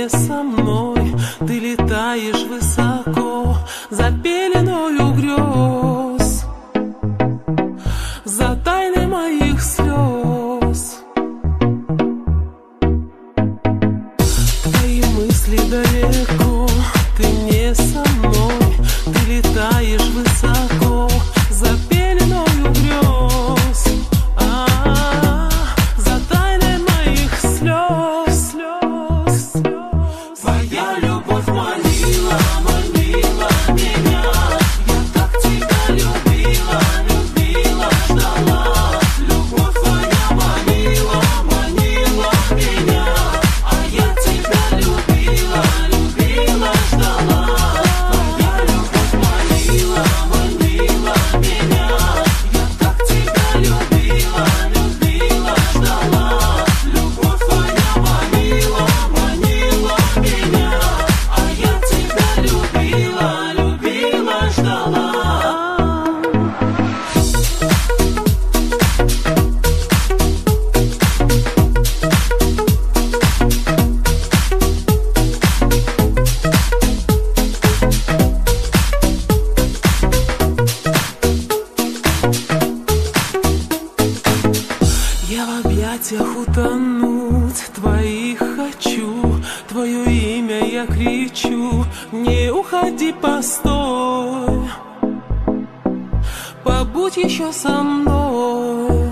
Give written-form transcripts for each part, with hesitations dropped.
не со мной. Ты летаешь высоко за пеленою грез, за тайной моих слез. Твои мысли далеко, ты не со мной. Ты летаешь высоко за пеленою грез, за тайной моих слез. Твоя любовь манила, манила меня. Я так тебя любила, любила, ждала. Любовь твоя манила, манила меня. А я тебя любила, любила, ждала. Твоя любовь манила, манила меня. Я так тебя любила, любила, ждала. Любовь твоя манила, манила меня. А я тебя любила, любила, ждала. Я в объятиях утонуть твоих хочу, твое имя я кричу. Не уходи, постой, побудь еще со мной.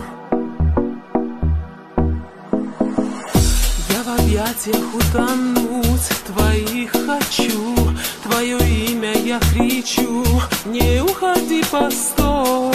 Я в объятиях утонуть твоих хочу, твое имя я кричу. Не уходи, постой,